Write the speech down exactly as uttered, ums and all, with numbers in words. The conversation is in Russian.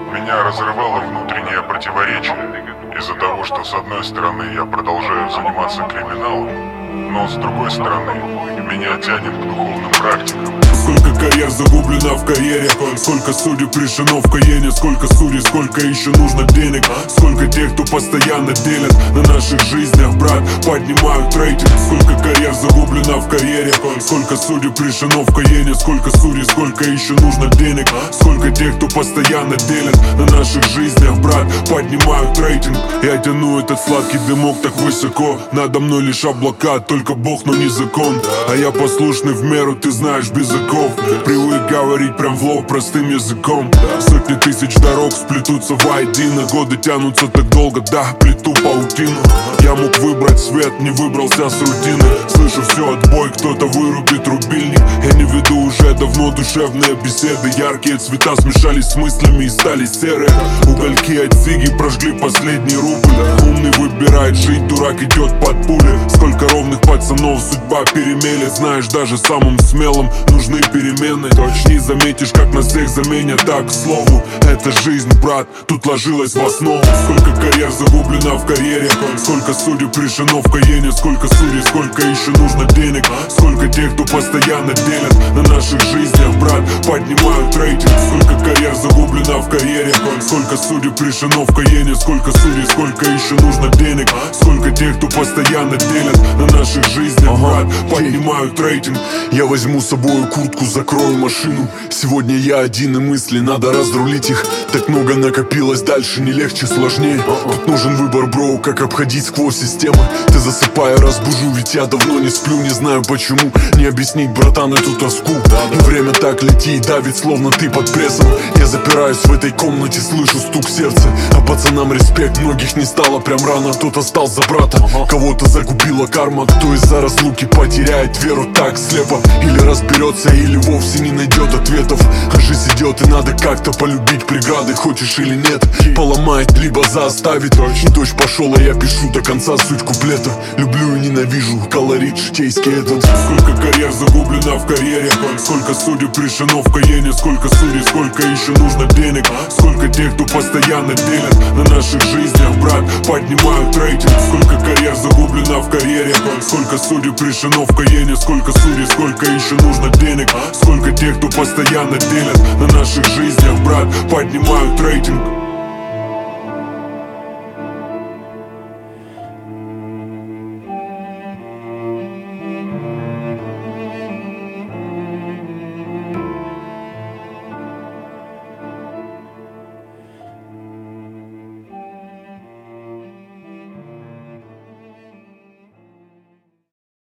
Меня разрывало внутреннее противоречие из-за того, что с одной стороны я продолжаю заниматься криминалом, но с другой стороны меня тянет к духовным практикам. Сколько карьер загублено в карьере, сколько судеб решено в Каене, сколько судей, сколько еще нужно денег, сколько тех, кто постоянно делит на наших жизнях, брат, поднимают рейтинг. Сколько карьер загублено в карьере, сколько судеб решено в Каене, сколько судей, сколько еще нужно денег, сколько тех, кто постоянно делит на наших жизнях, брат, поднимают рейтинг. Я тяну этот сладкий дымок так высоко, надо мной лишь облака, только Бог, но не закон. А я послушный в меру, ты знаешь, без оков. Привык говорить прям в лоб простым языком. Сотни тысяч дорог сплетутся воедино, годы тянутся так долго, да, плету паутину. Я мог выбрать свет, не выбрался с рутины. Слышу все, отбой, кто-то вырубит рубильник. Я не веду уже давно душевные беседы. Яркие цвета смешались с мыслями и стали серые. Угольки от сиги прожгли последний рубль. Умный выбирает жить, дурак идет под пули. Сколько ровных пацанов судьба перемели. Знаешь, даже самым смелым нужны перемены. Точнее заметишь, как нас всех заменят. Так, к слову, это жизнь, брат, тут ложилась в основу. Сколько карьер загублено в карьере, сколько судеб решено в Каене, сколько судей, сколько еще нужно денег, сколько тех, кто постоянно делит на наших жизнях, брат, поднимают рейтинг. Сколько карьер загублено в карьере, сколько судеб решено в Каене, сколько судей, сколько еще нужно денег, сколько тех, кто постоянно делит на наших жизнях, брат, поднимают рейтинг. Я возьму с собой куртку, закрою машину. Сегодня я один, и мысли надо разрулить их. Так много накопилось, дальше не легче, сложнее. Тут нужен выбор, бро, как обходить сквозь систему. Ты засыпая, разбужу, ведь я давно не сплю. Не знаю почему, не объяснить, братан, эту тоску. И время так летит, давит, словно ты под прессом. Я запираюсь в этой комнате, слышу стук сердца. А пацанам респект, многих не стало прям рано. Кто-то стал за брата, кого-то загубила карма. Кто из-за разлуки потеряет веру так слепо. Или разберется, или вовсе не найдет ответов. А жизнь идет, и надо как-то полюбить преграды. Хочешь или нет, поломает, либо заставит. И дождь пошел, а я пишу до конца суть куплета. Люблю и ненавижу, колорит житейский этот. Сколько карьер загублено в карьере, сколько судеб решено в Каене, сколько судей, сколько еще нужно денег, сколько тех, кто постоянно делит на наших жизнях, брат, поднимают рейтинг. Сколько карьер загублено в карьере, сколько судеб решено в Каене, сколько судей, сколько еще нужно денег, сколько тех, кто постоянно делит на наших жизнях, брат, поднимают рейтинг.